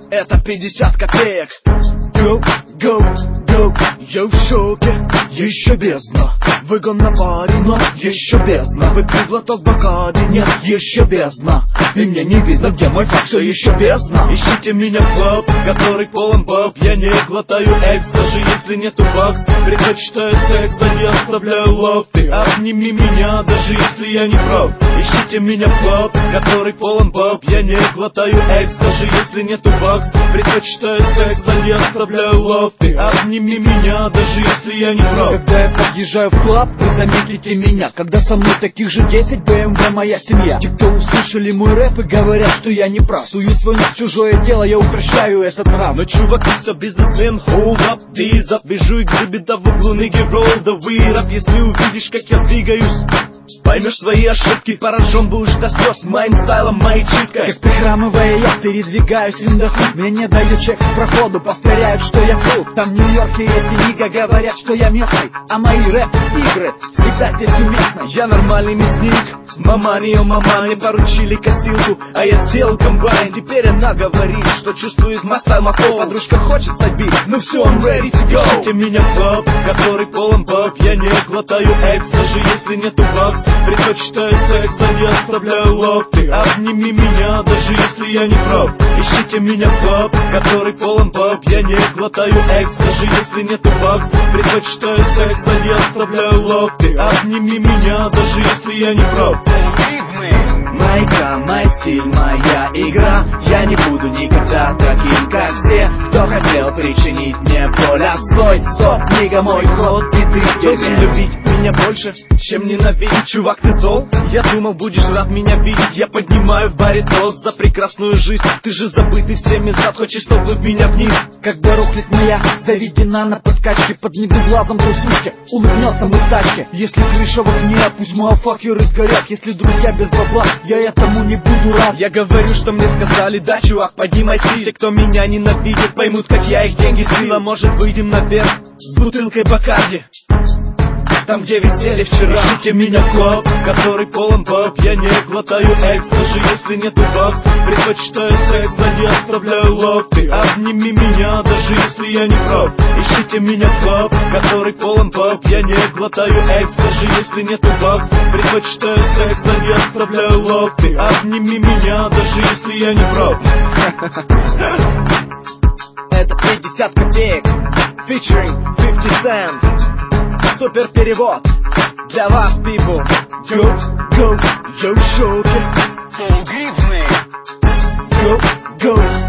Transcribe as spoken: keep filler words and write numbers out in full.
Это пятьдесят копеек. Go, go, go, я в шоке. Еще бездна. Выгон на паре, но еще бездна. Выпил глоток Бакарди, нет, еще бездна. И мне не видно, где мой факт, все еще бездна. Ищите меня в клуб, который полон баб. Я не глотаю экс, даже если нету бакс. Предпочитаю секс, а не оставляю лов. Ты обними меня, даже если я не прав. Ищите меня в клуб, который полон баб. Я не глотаю экс, даже если нету бакс. Предпочитаю секс, а не оставляю лов. Ты обними меня, даже если я не прав. Когда я подъезжаю в клуб, вы заметите меня. Когда со мной таких же десять, бэ эм вэ моя семья. Те, кто услышали мой рэп и говорят, что я не прав. Сую свой нос в чужое дело, я укращаю этот нрав. Но чуваки все бизнесмен, hold up, days up. Вижу экзибита в углу, nigga roll the weed up. Если увидишь, как я двигаюсь, поймешь свои ошибки, поражен будешь до слез моим стайлом, моей читкой. Как прихрамывая я передвигаюсь виндохуд. Мне не дают чек с проходу, повторяют, что я фрукт. Там в Нью-Йорке эти нига говорят, что я местный, а мои рэп-игры всегда здесь уместны. Я нормальный мясник, мамани, о мама, мне поручили косилку, а я сделал комбайн. Теперь она говорит, что чувствует масса махов. Подружка хочет забить, ну все, I'm ready to go. Ищите меня в клуб, который полон баб. Я не глотаю экс, даже если нету бакс. Предпочитаю секс, а не оставляю лов. Ты обними меня, даже если я не прав. Ищите меня в клуб, который полон баб. Я не глотаю экс, даже если нету бакс. Предпочитаю секс, а не оставляю лов. Ты обними меня, даже если я не прав. Майка, мой стиль, моя игра. Я не буду никогда таким, как все, кто хотел причинить мне боль. А стой, стоп, книга, мой ход, и ты должен любить меня больше, чем ненавидеть. Чувак, ты зол? Я думал, будешь рад меня видеть. Я поднимаю в баре тост за прекрасную жизнь. Ты же забытый всеми зад, хочешь столкнуть меня вниз. Когда рухлит моя заведена на подкачке, под медуглазом трусушки улыбнется мы в тачке. Если крыша в окне, пусть мафакеры сгорят. Если друзья без бабла, я этому не буду рад. Я говорю, что мне сказали, да, чувак, поднимай стиль. Те, кто меня ненавидит, поймут, как я их деньги слила. Может, выйдем наверх с бутылкой Бакарди, там, где висели вчера. Ищите меня в клуб, который полон баб. Я не глотаю экс, даже если нету бакс. Предпочитаю секс, а не оставляю лов. Ты обними меня, даже если я не прав. Ищите меня в клуб, который полон баб. Я не глотаю экс, даже если нету бакс. Предпочитаю секс, а не оставляю лов. Ты обними меня, даже если я не прав. Это пятьдесят копеек, featuring fifty cent. Супер перевод для вас, people. Go, go, я в шоке. Полгривны. Go, go.